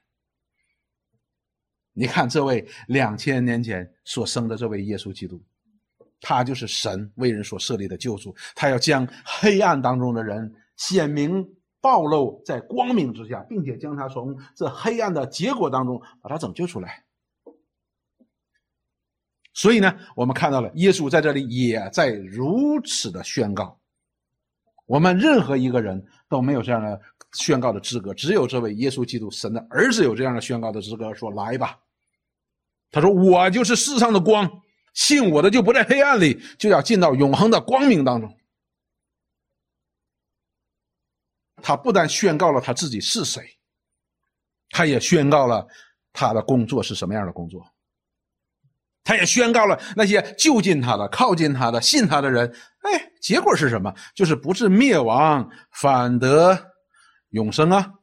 你看这位2000年前所生的这位耶稣基督，他就是神为人所设立的救主，他要将黑暗当中的人显明暴露在光明之下，并且将他从这黑暗的结果当中把他拯救出来。所以呢，我们看到了耶稣在这里也在如此的宣告，我们任何一个人都没有这样的宣告的资格，只有这位耶稣基督神的儿子有这样的宣告的资格，说来吧。他说我就是世上的光，信我的就不在黑暗里，就要进到永恒的光明当中。他不但宣告了他自己是谁，他也宣告了他的工作是什么样的工作，他也宣告了那些就近他的靠近他的信他的人，结果是什么？就是不是灭亡，反得永生啊。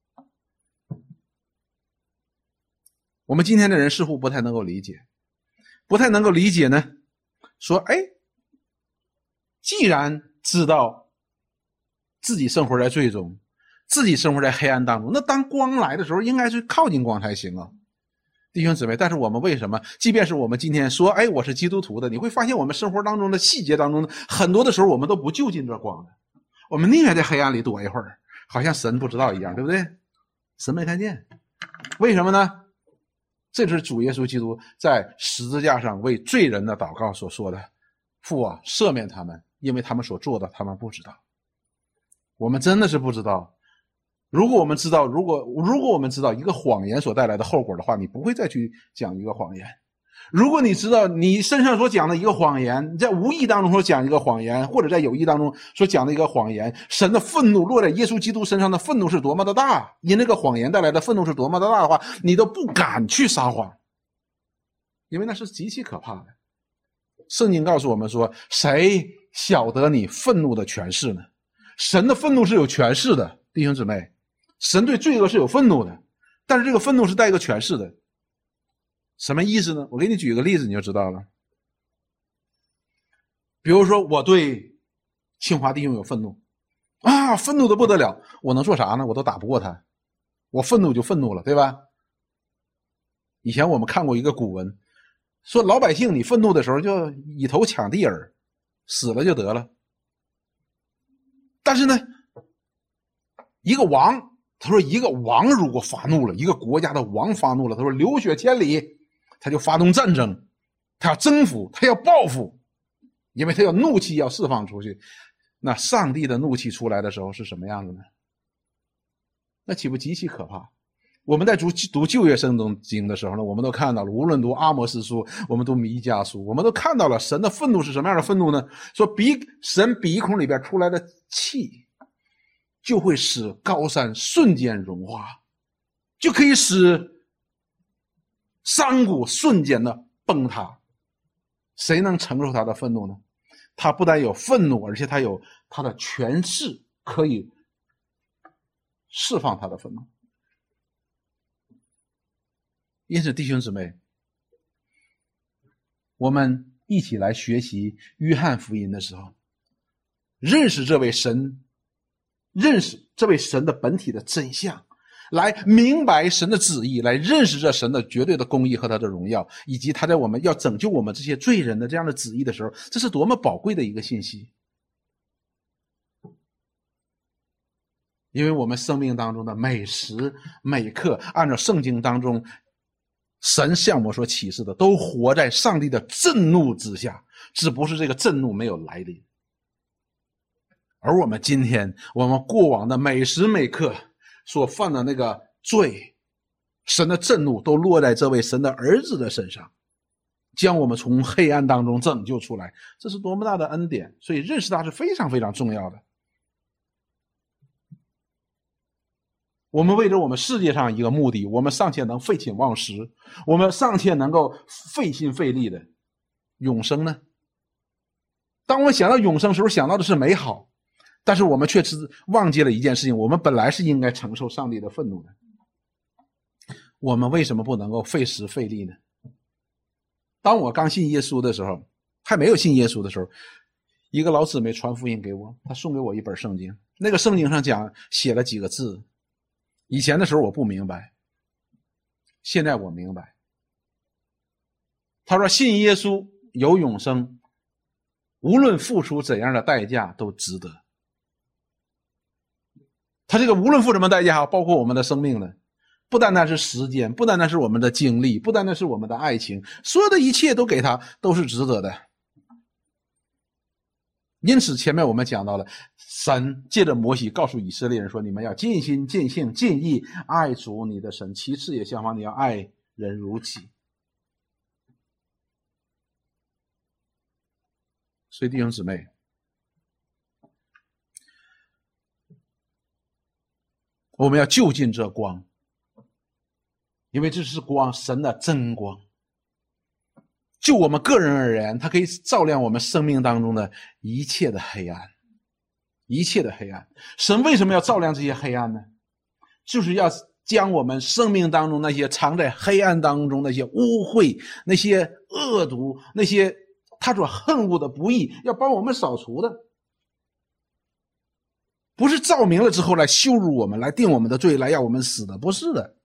我们今天的人似乎不太能够理解呢，说既然知道自己生活在罪中，自己生活在黑暗当中，那当光来的时候应该是靠近光才行啊。弟兄姊妹，但是我们为什么即便是我们今天说我是基督徒的，你会发现我们生活当中的细节当中很多的时候我们都不就近这光的，我们宁愿在黑暗里躲一会儿，好像神不知道一样，对不对？神没看见。为什么呢？这就是主耶稣基督在十字架上为罪人的祷告所说的，父啊，赦免他们，因为他们所做的他们不知道。我们真的是不知道。如果我们知道一个谎言所带来的后果的话，你不会再去讲一个谎言。如果你知道你身上所讲的一个谎言，你在无意当中所讲一个谎言，或者在有意当中所讲的一个谎言，神的愤怒落在耶稣基督身上的愤怒是多么的大，因那个谎言带来的愤怒是多么的大的话，你都不敢去撒谎，因为那是极其可怕的。圣经告诉我们说，谁晓得你愤怒的权势呢？神的愤怒是有权势的，弟兄姊妹，神对罪恶是有愤怒的，但是这个愤怒是带一个权势的。什么意思呢？我给你举个例子你就知道了。比如说我对清华弟兄有愤怒， 啊，愤怒的不得了，我能做啥呢？我都打不过他，我愤怒就愤怒了，对吧？以前我们看过一个古文，说老百姓你愤怒的时候就以头抢地耳，死了就得了。但是呢，一个王，他说一个王如果发怒了，一个国家的王发怒了，他说流血千里，他就发动战争，他要征服，他要报复，因为他要怒气要释放出去。那上帝的怒气出来的时候是什么样子呢？那岂不极其可怕？我们在读旧约圣经的时候呢，我们都看到了，无论读阿摩司书，我们读弥迦书，我们都看到了神的愤怒是什么样的愤怒呢？说神鼻孔里边出来的气就会使高山瞬间融化，就可以使山谷瞬间的崩塌。谁能承受他的愤怒呢？他不但有愤怒，而且他有他的权势可以释放他的愤怒。因此弟兄姊妹，我们一起来学习约翰福音的时候，认识这位神的本体的真相，来明白神的旨意，来认识这神的绝对的公义和他的荣耀，以及他在我们要拯救我们这些罪人的这样的旨意的时候，这是多么宝贵的一个信息。因为我们生命当中的每时每刻，按照圣经当中神向我们所启示的，都活在上帝的震怒之下，只不过是这个震怒没有来临。而我们今天，我们过往的每时每刻所犯的那个罪，神的震怒都落在这位神的儿子的身上，将我们从黑暗当中拯救出来，这是多么大的恩典。所以认识他是非常非常重要的。我们为着我们世界上一个目的，我们尚且能废寝忘食，我们尚且能够费心费力的永生呢？当我们想到永生的时候，想到的是美好，但是我们却是忘记了一件事情，我们本来是应该承受上帝的愤怒的。我们为什么不能够费时费力呢？当我刚信耶稣的时候，还没有信耶稣的时候，一个老姊妹传福音给我，她送给我一本圣经，那个圣经上写了几个字，以前的时候我不明白，现在我明白。他说信耶稣有永生，无论付出怎样的代价都值得。他这个无论付什么代价，包括我们的生命呢，不单单是时间，不单单是我们的精力，不单单是我们的爱情，所有的一切都给他，都是值得的。因此前面我们讲到了，神借着摩西告诉以色列人说，你们要尽心尽性尽意爱主你的神，其次也相反，你要爱人如己。所以弟兄姊妹，我们要就近这光，因为这是光，神的真光。就我们个人而言，它可以照亮我们生命当中的一切的黑暗，一切的黑暗。神为什么要照亮这些黑暗呢？就是要将我们生命当中那些藏在黑暗当中那些污秽、那些恶毒、那些他所恨恶的不义，要帮我们扫除的。不是照明了之后来羞辱我们，来定我们的罪，来要我们死的，不是的。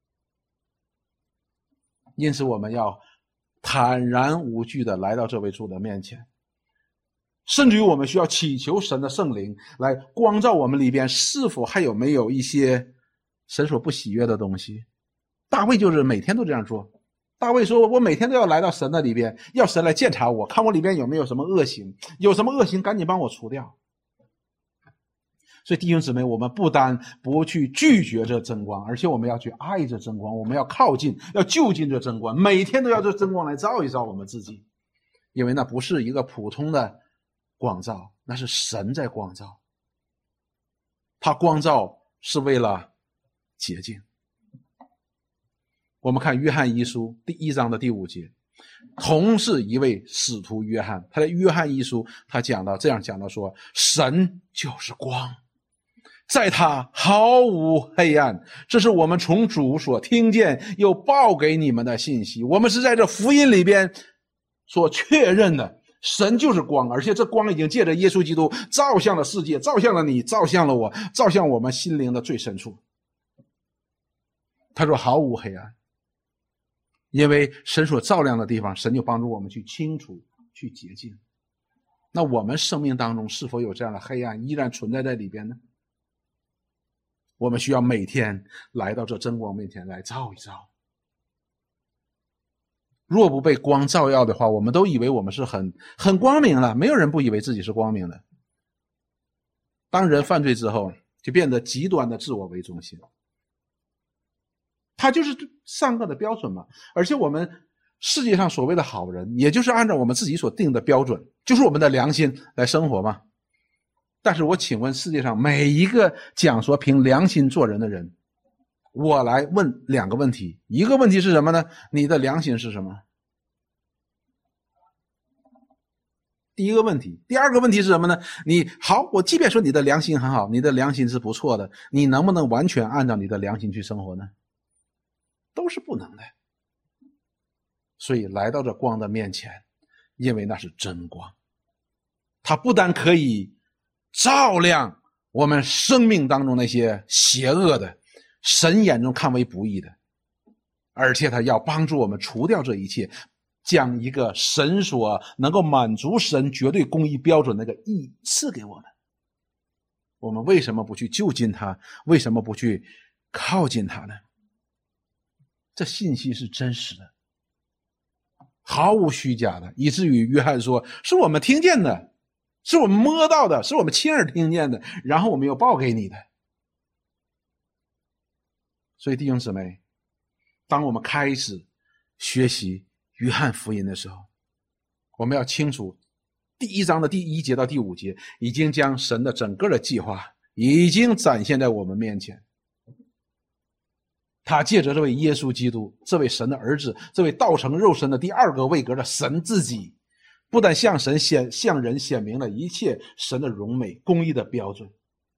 因此我们要坦然无惧的来到这位主的面前，甚至于我们需要祈求神的圣灵来光照我们里边是否还有没有一些神所不喜悦的东西。大卫就是每天都这样做。大卫说，我每天都要来到神的里边，要神来检查我，看我里边有没有什么恶行，有什么恶行赶紧帮我除掉。所以弟兄姊妹，我们不单不去拒绝这真光，而且我们要去爱这真光，我们要靠近，要就近这真光，每天都要这真光来照一照我们自己。因为那不是一个普通的光照，那是神在光照。他光照是为了洁净。我们看约翰一书第1章的第5节，同是一位使徒约翰，他在约翰一书他讲到这样讲到说，神就是光，在他毫无黑暗，这是我们从主所听见又报给你们的信息。我们是在这福音里边所确认的， 神就是光，而且这光已经借着耶稣基督照向了世界，照向了你，照向了我，照向我们心灵的最深处。他说毫无黑暗，因为神所照亮的地方，神就帮助我们去清除，去洁净。那我们生命当中是否有这样的黑暗依然存在在里边呢？我们需要每天来到这真光面前来照一照。若不被光照耀的话，我们都以为我们是很光明了，没有人不以为自己是光明的。当人犯罪之后，就变得极端的自我为中心，他就是善恶的标准嘛。而且我们世界上所谓的好人，也就是按照我们自己所定的标准，就是我们的良心来生活嘛。但是我请问世界上每一个讲说凭良心做人的人，我来问2个问题。一个问题是什么呢？你的良心是什么？第一个问题。第二个问题是什么呢？我即便说你的良心很好，你的良心是不错的，你能不能完全按照你的良心去生活呢？都是不能的。所以来到这光的面前，因为那是真光，它不但可以照亮我们生命当中那些邪恶的，神眼中看为不义的，而且他要帮助我们除掉这一切，将一个神所能够满足神绝对公义标准那个义赐给我们。我们为什么不去就近他？为什么不去靠近他呢？这信息是真实的，毫无虚假的，以至于约翰说是我们听见的，是我们摸到的，是我们亲耳听见的，然后我们又报给你的。所以弟兄姊妹，当我们开始学习约翰福音的时候，我们要清楚第1章的第1节到第5节已经将神的整个的计划已经展现在我们面前。他借着这位耶稣基督，这位神的儿子，这位道成肉身的第2个位格的神自己，不但向人显明了一切神的荣美公义的标准，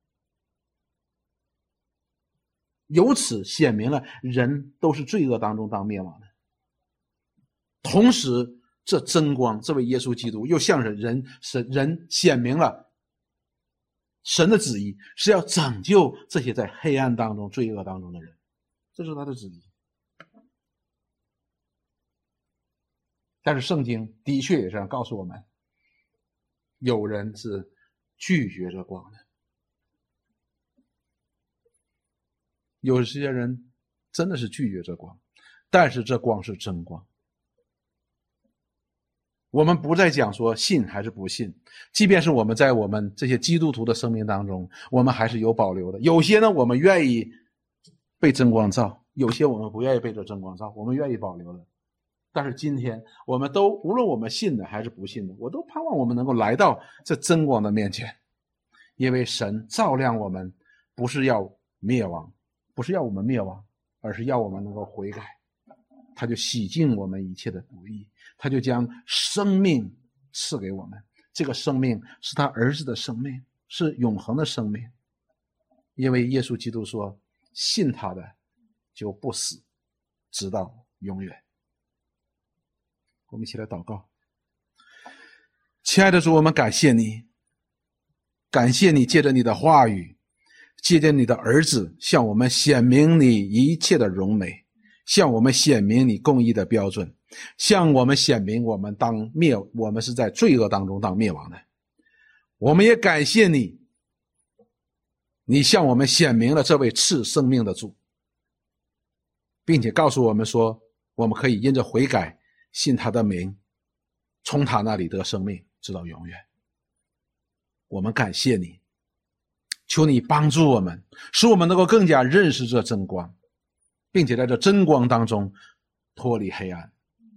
由此显明了人都是罪恶当中当灭亡的。同时这真光，这位耶稣基督又向人显明了神的旨意，是要拯救这些在黑暗当中罪恶当中的人，这是他的旨意。但是圣经的确也这样告诉我们，有人是拒绝这光的，有些人真的是拒绝这光，但是这光是真光。我们不再讲说信还是不信，即便是我们在我们这些基督徒的生命当中，我们还是有保留的。有些呢，我们愿意被真光照，有些我们不愿意被这真光照，我们愿意保留的。但是今天我们都，无论我们信的还是不信的，我都盼望我们能够来到这真光的面前，因为神照亮我们，不是要灭亡，不是要我们灭亡，而是要我们能够悔改。他就洗净我们一切的不义，他就将生命赐给我们。这个生命是他儿子的生命，是永恒的生命。因为耶稣基督说，信他的就不死，直到永远。我们一起来祷告。亲爱的主，我们感谢你，感谢你借着你的话语，借着你的儿子向我们显明你一切的荣美，向我们显明你公义的标准，向我们显明我们是在罪恶当中当灭亡的。我们也感谢你，你向我们显明了这位赐生命的主，并且告诉我们说，我们可以因着悔改信他的名，从他那里得生命直到永远。我们感谢你，求你帮助我们，使我们能够更加认识这真光，并且在这真光当中脱离黑暗。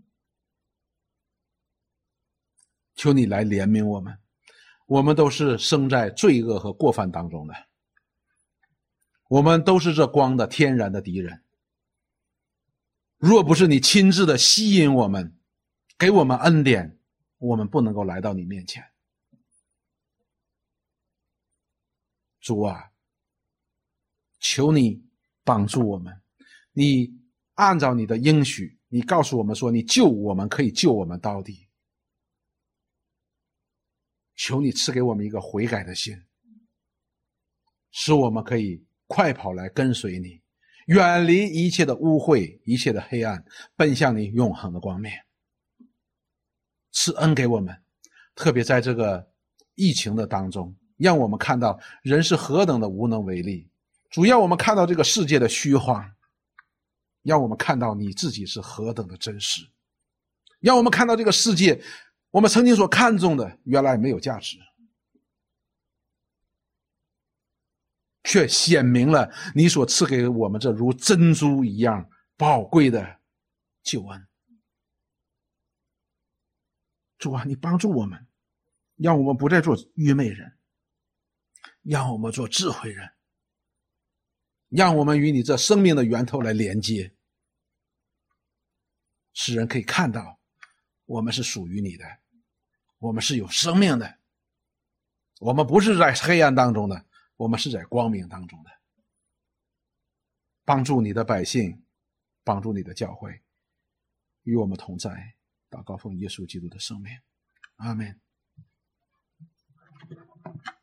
求你来怜悯我们，我们都是生在罪恶和过犯当中的，我们都是这光的天然的敌人。若不是你亲自的吸引我们，给我们恩典，我们不能够来到你面前。主啊，求你帮助我们，你按照你的应许，你告诉我们说，你救我们可以救我们到底。 求你赐给我们一个悔改的心，使我们可以快跑来跟随你，远离一切的污秽，一切的黑暗，奔向你永恒的光明。赐恩给我们，特别在这个疫情的当中，让我们看到人是何等的无能为力，主要我们看到这个世界的虚幻，让我们看到你自己是何等的真实，让我们看到这个世界我们曾经所看重的原来没有价值，却显明了你所赐给我们这如珍珠一样宝贵的救恩。主啊，你帮助我们，让我们不再做愚昧人，让我们做智慧人，让我们与你这生命的源头来连接，使人可以看到我们是属于你的，我们是有生命的，我们不是在黑暗当中的，我们是在光明当中的。帮助你的百姓，帮助你的教会，与我们同在。祷告奉耶稣基督的圣名，阿们。